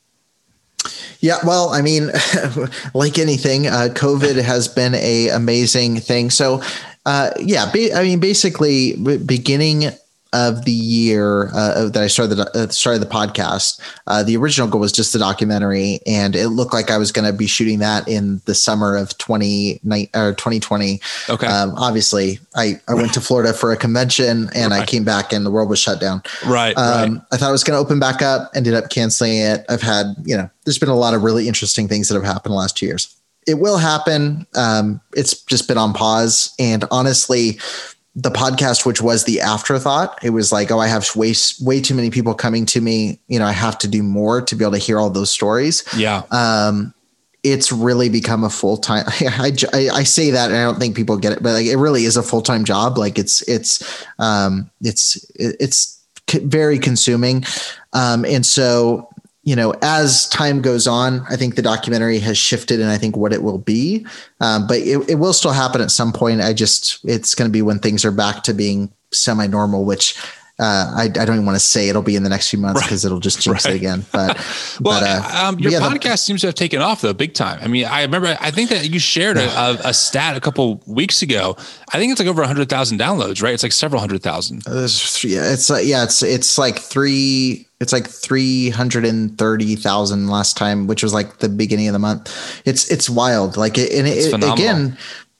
Yeah. Well, I mean, like anything, uh, COVID has been a amazing thing. So uh, yeah, ba- I mean, basically beginning of the year uh, that I started the, uh, started the podcast, uh, the original goal was just a documentary, and it looked like I was going to be shooting that in the summer of twenty twenty. Okay. Um, obviously, I, I went to Florida for a convention, and right. I came back, and the world was shut down. Right. Um, right. I thought it was going to open back up, ended up canceling it. I've had, you know, there's been a lot of really interesting things that have happened the last two years. It will happen. Um, it's just been on pause, and honestly, the podcast, which was the afterthought, it was like, oh, I have way, way too many people coming to me. You know, I have to do more to be able to hear all those stories. Yeah. Um, it's really become a full-time. I, I, I say that and I don't think people get it, but like, it really is a full-time job. Like it's, it's, um, it's, it's very consuming. Um, and so, you know, as time goes on, I think the documentary has shifted and I think what it will be, um, but it, it will still happen at some point. I just, it's going to be when things are back to being semi-normal, which uh, I, I don't even want to say it'll be in the next few months because right. it'll just jinx right. it again. But, well, but, uh, um, your yeah, podcast the, seems to have taken off though, big time. I mean, I remember, I think that you shared a, a, a stat a couple weeks ago. I think it's like over a hundred thousand downloads, right? It's like several hundred thousand. Uh, yeah, it's uh, yeah, it's it's like three. It's like three hundred thirty thousand last time, which was like the beginning of the month. It's it's wild. Like it, and it, again,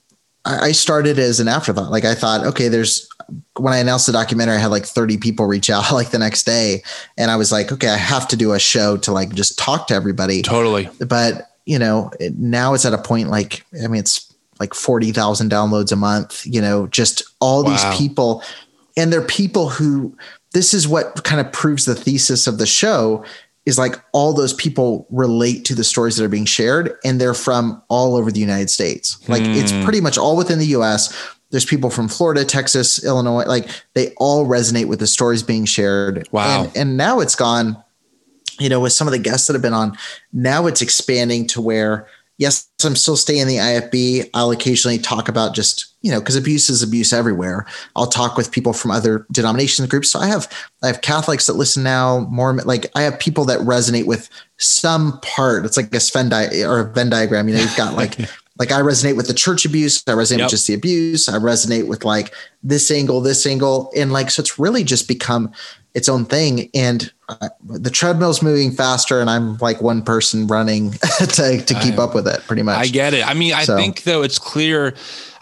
I started as an afterthought. Like I thought, okay, there's. When I announced the documentary, I had like thirty people reach out like the next day. And I was like, okay, I have to do a show to like just talk to everybody. Totally. But you know, now it's at a point like, I mean, it's like forty thousand downloads a month, you know, just all wow. these people. And they're people who, this is what kind of proves the thesis of the show is like all those people relate to the stories that are being shared and they're from all over the United States. Like mm. it's pretty much all within the U S. There's people from Florida, Texas, Illinois, like they all resonate with the stories being shared. Wow. And, and now it's gone, you know, with some of the guests that have been on, now it's expanding to where, yes, I'm still staying in the I F B. I'll occasionally talk about just, you know, because abuse is abuse everywhere. I'll talk with people from other denominations groups. So I have, I have Catholics that listen now, Mormon, like I have people that resonate with some part. It's like a Venn di- or a Venn diagram. You know, you've got like, like I resonate with the church abuse. I resonate yep. with just the abuse. I resonate with like this angle, this angle. And like, so it's really just become its own thing. And uh, the treadmill's moving faster and I'm like one person running to, to keep I, up with it pretty much. I get it. I mean, I so. think though it's clear.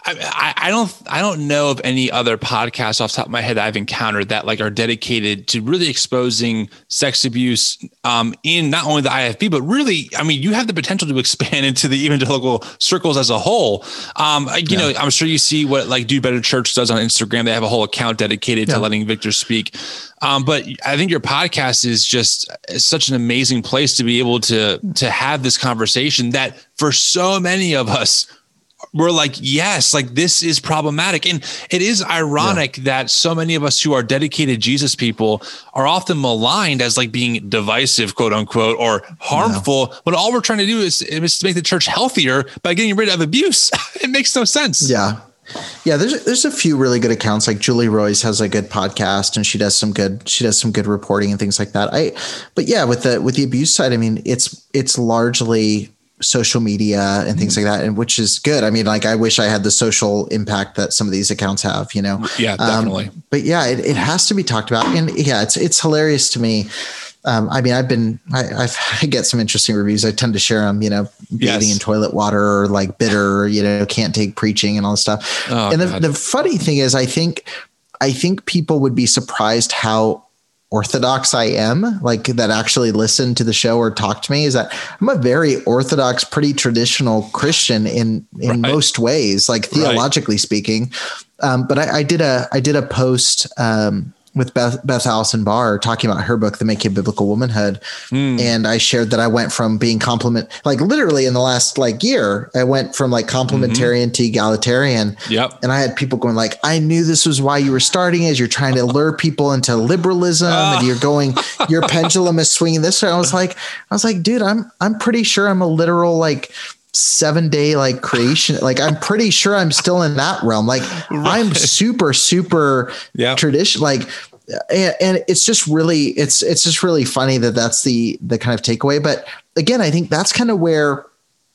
I, I don't I don't know of any other podcasts off the top of my head that I've encountered that like are dedicated to really exposing sex abuse um, in not only the I F B, but really, I mean, you have the potential to expand into the evangelical circles as a whole. Um, you yeah. know, I'm sure you see what like Do Better Church does on Instagram. They have a whole account dedicated yeah. to letting Victor speak. Um, but I think your podcast is just such an amazing place to be able to to have this conversation that for so many of us, we're like, yes, like this is problematic. And it is ironic yeah. that so many of us who are dedicated Jesus people are often maligned as like being divisive, quote unquote, or harmful, yeah. when all we're trying to do is, is to make the church healthier by getting rid of abuse. It makes no sense. Yeah. Yeah, there's there's a few really good accounts. Like Julie Royce has a good podcast, and she does some good she does some good reporting and things like that. I, but yeah, with the with the abuse side, I mean, it's it's largely social media and things like that, and which is good. I mean, like I wish I had the social impact that some of these accounts have, you know? Yeah, definitely. Um, but yeah, it, it has to be talked about. And yeah, it's, it's hilarious to me. Um, I mean, I've been, I, I've, I get some interesting reviews. I tend to share them, you know, bathing yes. in toilet water or like bitter, or, you know, can't take preaching and all this stuff. Oh, and the, the funny thing is, I think, I think people would be surprised how orthodox I am, like that actually listen to the show or talk to me, is that I'm a very orthodox, pretty traditional Christian in, in right. most ways, like theologically right. speaking. Um, but I, I did a, I did a post, um, with Beth, Beth Allison Barr talking about her book, The Making of Biblical Womanhood. Mm. And I shared that I went from being compliment, like literally in the last like year, I went from like complementarian mm-hmm. to egalitarian. Yep. And I had people going like, I knew this was why you were starting, is you're trying to lure people into liberalism uh. and you're going, your pendulum is swinging this way. I was like, I was like, dude, I'm, I'm pretty sure I'm a literal like seven day like creation. Like I'm pretty sure I'm still in that realm. Like right. I'm super, super yep. tradition. Like, and, and it's just really, it's, it's just really funny that that's the, the kind of takeaway. But again, I think that's kind of where,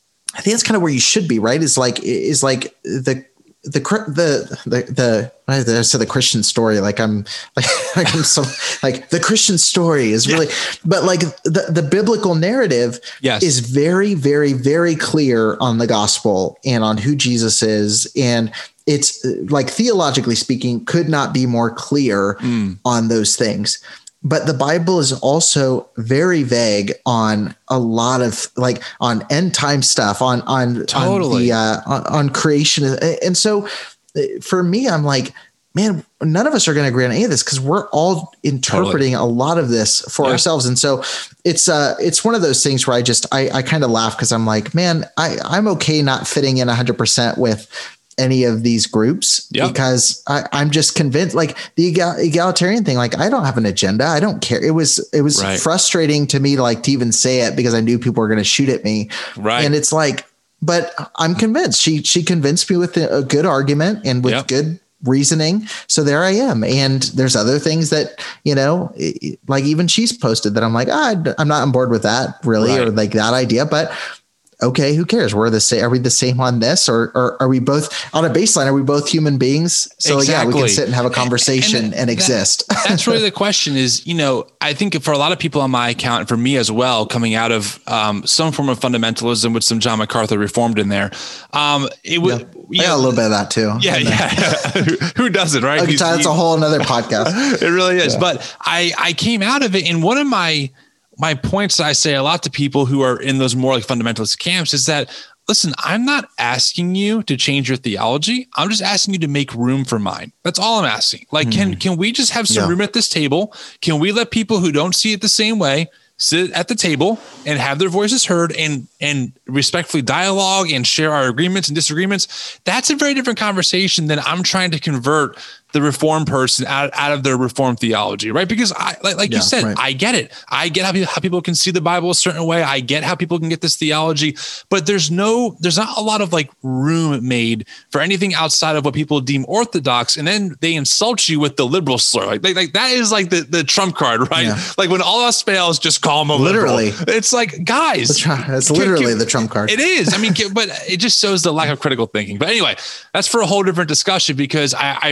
I think that's kind of where you should be, right? Is like, is like the, the, the, the, the, I said the Christian story, like I'm like, like I'm so like the Christian story is really, yeah. but like the, the biblical narrative yes. is very, very, very clear on the gospel and on who Jesus is. And it's like, theologically speaking, could not be more clear mm. on those things. But the Bible is also very vague on a lot of like on end time stuff, on on totally. on, the, uh, on, on creation. And so for me, I'm like, man, none of us are going to agree on any of this because we're all interpreting totally. a lot of this for yeah. ourselves. And so it's uh it's one of those things where I just I, I kind of laugh because I'm like, man, I, I'm okay not fitting in one hundred percent with any of these groups yep. because I, I'm just convinced, like the egal- egalitarian thing, like I don't have an agenda. I don't care. It was, it was right. frustrating to me, like to even say it because I knew people were going to shoot at me. Right. And it's like, but I'm convinced she, she convinced me with a good argument and with yep. good reasoning. So there I am. And there's other things that, you know, like even she's posted that I'm like, ah, I'm not on board with that really, right. or like that idea, but okay, who cares? We're the same. Are we the same on this, or, or are we both on a baseline? Are we both human beings? So exactly. yeah, we can sit and have a conversation and, and, and that, exist. That's really the question is, you know, I think for a lot of people on my account and for me as well, coming out of um, some form of fundamentalism with some John MacArthur reformed in there, um, it would, yeah. I got a little bit of that too. Yeah. Yeah. Who doesn't, right? Okay, that's a whole another podcast. It really is. Yeah. But I, I came out of it, and one of my, my points that I say a lot to people who are in those more like fundamentalist camps is that, listen, I'm not asking you to change your theology. I'm just asking you to make room for mine. That's all I'm asking. Like, mm. can, can we just have some yeah. room at this table? Can we let people who don't see it the same way sit at the table and have their voices heard and, and respectfully dialogue and share our agreements and disagreements? That's a very different conversation than I'm trying to convert the reformed person out, out of their reformed theology, right? Because I, like, like yeah, you said, right. I get it. I get how people, how people can see the Bible a certain way. I get how people can get this theology, but there's no, there's not a lot of like room made for anything outside of what people deem orthodox. And then they insult you with the liberal slur. Like, like, like that is like the, the trump card, right? Yeah. Like when all else fails, just call them a literally. Liberal. It's like, guys, it's literally can, can, the trump card. It is. I mean, can, but it just shows the lack of critical thinking. But anyway, that's for a whole different discussion because I, I very much resonate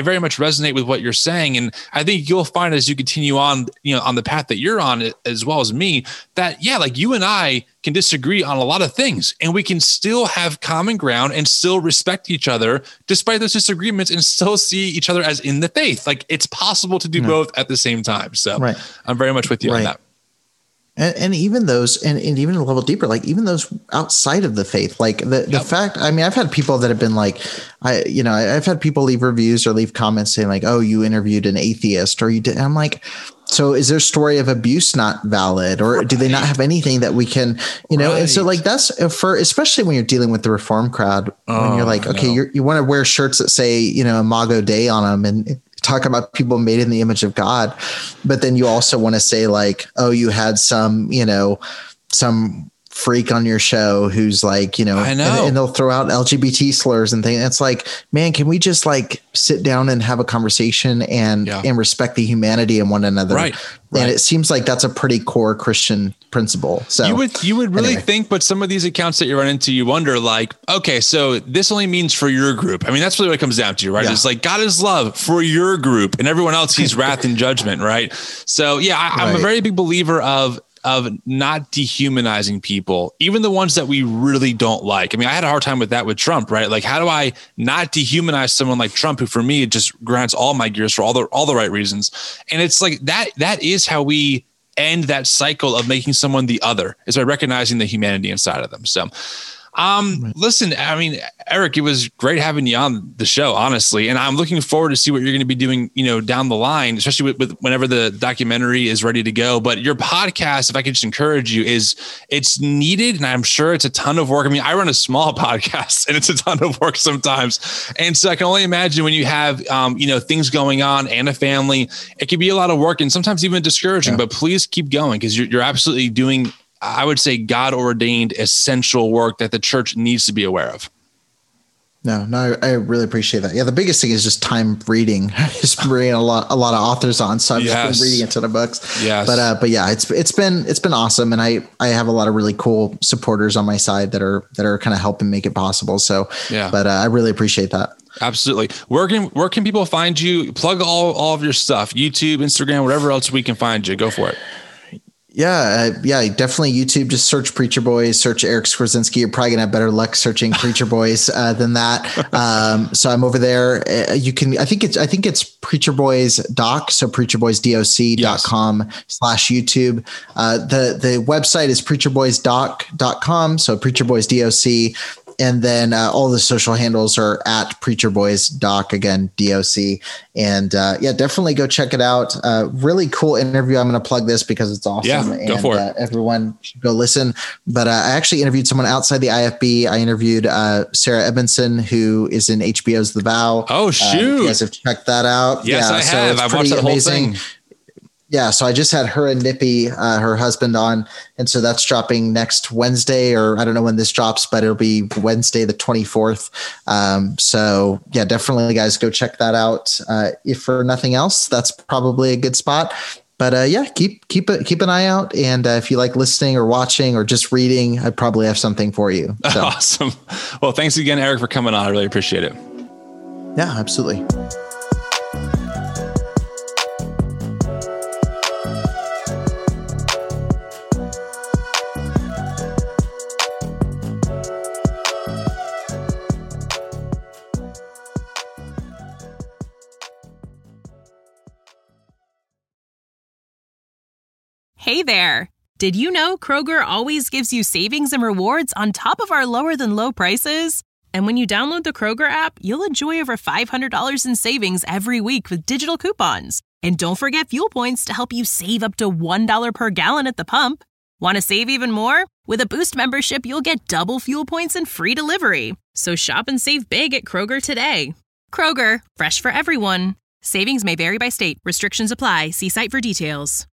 resonate with what you're saying. And I think you'll find as you continue on, you know, on the path that you're on, as well as me, that, yeah, like you and I can disagree on a lot of things and we can still have common ground and still respect each other despite those disagreements and still see each other as in the faith. Like it's possible to do no. both at the same time. So right. I'm very much with you right. on that. And, and even those, and, and even a level deeper, like even those outside of the faith, like the, the yep. fact, I mean, I've had people that have been like, I, you know, I've had people leave reviews or leave comments saying like, oh, you interviewed an atheist or you did. And I'm like, so is their story of abuse not valid, or right. do they not have anything that we can, you know? Right. And so like that's for, especially when you're dealing with the reform crowd, oh, when you're like, okay, you're, you want to wear shirts that say, you know, Imago Dei on them and talk about people made in the image of God. But then you also want to say like, oh, you had some, you know, some freak on your show who's like, you know, I know. And, and they'll throw out L G B T slurs and things. It's like, man, can we just like sit down and have a conversation and, yeah. and respect the humanity in one another? Right. And right. it seems like that's a pretty core Christian principle. So you would, you would really anyway. think, but some of these accounts that you run into, you wonder like, okay, so this only means for your group. I mean, that's really what it comes down to, right? Yeah. It's like God is love for your group and everyone else, he's wrath and judgment. Right. So yeah, I, I'm right. a very big believer of, of not dehumanizing people, even the ones that we really don't like. I mean, I had a hard time with that with Trump, right? Like, how do I not dehumanize someone like Trump, who for me, it just grants all my gears for all the, all the right reasons. And it's like that, that is how we end that cycle of making someone the other, is by recognizing the humanity inside of them. So, um, right. listen, I mean, Eric, it was great having you on the show, honestly. And I'm looking forward to see what you're going to be doing, you know, down the line, especially with, with whenever the documentary is ready to go. But your podcast, if I could just encourage you, is it's needed. And I'm sure it's a ton of work. I mean, I run a small podcast and it's a ton of work sometimes. And so I can only imagine when you have, um, you know, things going on and a family, it can be a lot of work and sometimes even discouraging, yeah. but please keep going, because you're, you're absolutely doing, I would say, God ordained essential work that the church needs to be aware of. No, no, I really appreciate that. Yeah, the biggest thing is just time reading. Just reading a lot, a lot of authors on, so I've yes. just been reading a ton of books. Yes. But uh, but yeah, it's it's been it's been awesome, and I I have a lot of really cool supporters on my side that are that are kind of helping make it possible. So yeah, but uh, I really appreciate that. Absolutely. Where can where can people find you? Plug all all of your stuff: YouTube, Instagram, whatever else we can find you. Go for it. Yeah, uh, yeah, definitely YouTube. Just search Preacher Boys, search Eric Skwarczynski. You're probably gonna have better luck searching Preacher Boys uh, than that. Um, so I'm over there. Uh, you can, I think it's, I think it's Preacher Boys Doc. So preacher boys doc dot com yes. slash YouTube. Uh, the the website is preacher boys doc dot com. So Preacher Boys Doc. And then uh, all the social handles are at Preacher Boys Doc, again, D O C. And uh, yeah, definitely go check it out. Uh, really cool interview. I'm going to plug this because it's awesome. Yeah, and go for it. Uh, everyone should go listen. But uh, I actually interviewed someone outside the I F B. I interviewed uh, Sarah Edmondson, who is in H B O's The Vow. Oh, shoot. Uh, you guys have checked that out. Yes, yeah, I so have. I've watched that whole amazing. thing. Yeah, so I just had her and Nippy, uh, her husband, on, and so that's dropping next Wednesday, or I don't know when this drops, but it'll be Wednesday the twenty-fourth. Um, so yeah, definitely, guys, go check that out. Uh, if for nothing else, that's probably a good spot. But uh, yeah, keep keep it keep an eye out, and uh, if you like listening or watching or just reading, I probably have something for you. So. Awesome. Well, thanks again, Eric, for coming on. I really appreciate it. Yeah, absolutely. Hey there! Did you know Kroger always gives you savings and rewards on top of our lower than low prices? And when you download the Kroger app, you'll enjoy over five hundred dollars in savings every week with digital coupons. And don't forget fuel points to help you save up to one dollar per gallon at the pump. Want to save even more? With a Boost membership, you'll get double fuel points and free delivery. So shop and save big at Kroger today. Kroger, fresh for everyone. Savings may vary by state. Restrictions apply. See site for details.